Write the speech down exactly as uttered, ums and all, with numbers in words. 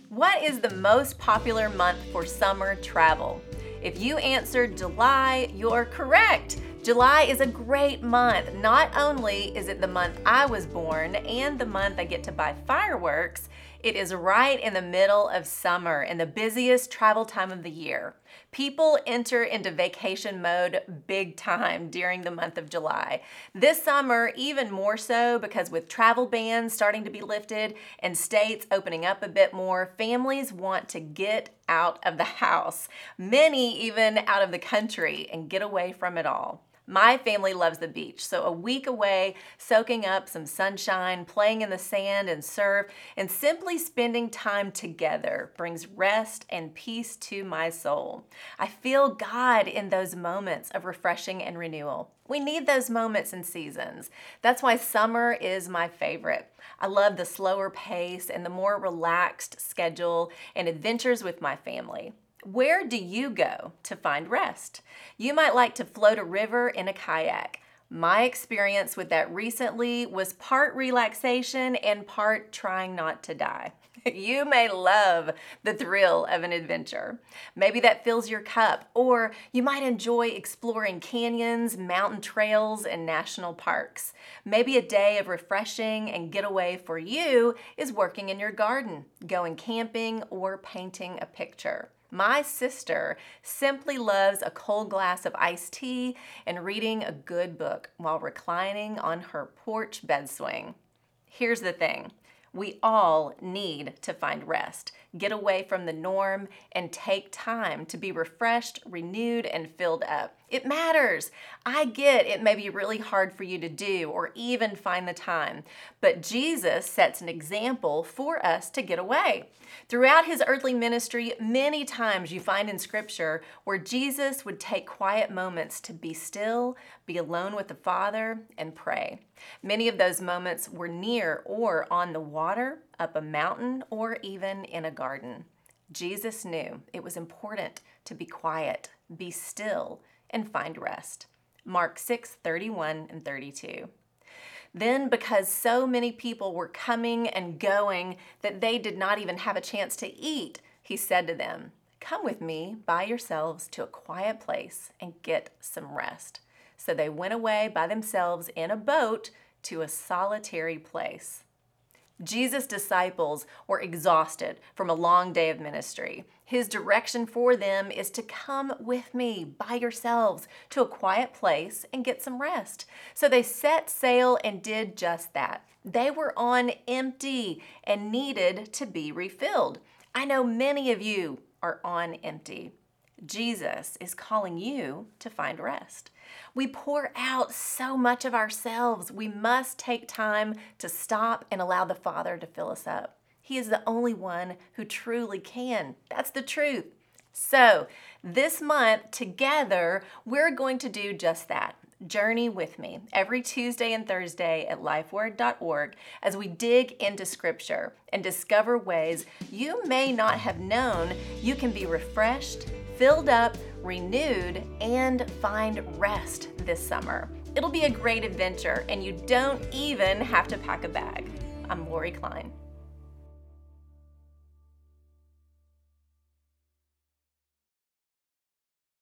What is the most popular month for summer travel? If you answered July, you're correct. July is a great month. Not only is it the month I was born and the month I get to buy fireworks, it is right in the middle of summer and the busiest travel time of the year. People enter into vacation mode big time during the month of July. This summer, even more so, because with travel bans starting to be lifted and states opening up a bit more, families want to get out of the house, many even out of the country, and get away from it all. My family loves the beach, so a week away, soaking up some sunshine, playing in the sand and surf, and simply spending time together brings rest and peace to my soul. I feel God in those moments of refreshing and renewal. We need those moments and seasons. That's why summer is my favorite. I love the slower pace and the more relaxed schedule and adventures with my family. Where do you go to find rest? You might like to float a river in a kayak. My experience with that recently was part relaxation and part trying not to die. You may love the thrill of an adventure. Maybe that fills your cup, or you might enjoy exploring canyons, mountain trails, and national parks. Maybe a day of refreshing and getaway for you is working in your garden, going camping, or painting a picture. My sister simply loves a cold glass of iced tea and reading a good book while reclining on her porch bed swing. Here's the thing. We all need to find rest, get away from the norm, and take time to be refreshed, renewed, and filled up. It matters. I get it may be really hard for you to do or even find the time, but Jesus sets an example for us to get away. Throughout his earthly ministry, many times you find in Scripture where Jesus would take quiet moments to be still, be alone with the Father, and pray. Many of those moments were near or on the water, up a mountain, or even in a garden. Jesus knew it was important to be quiet, be still, and find rest. Mark six, thirty-one and thirty-two. Then, because so many people were coming and going that they did not even have a chance to eat, he said to them, "Come with me by yourselves to a quiet place and get some rest." So they went away by themselves in a boat to a solitary place. Jesus' disciples were exhausted from a long day of ministry. His direction for them is to come with me by yourselves to a quiet place and get some rest. So they set sail and did just that. They were on empty and needed to be refilled. I know many of you are on empty. Jesus is calling you to find rest. We pour out so much of ourselves. We must take time to stop and allow the Father to fill us up. He is the only one who truly can. That's the truth. So this month together, we're going to do just that. Journey with me every Tuesday and Thursday at lifeword dot org as we dig into Scripture and discover ways you may not have known you can be refreshed, filled up, renewed, and find rest this summer. It'll be a great adventure, and you don't even have to pack a bag. I'm Lori Klein.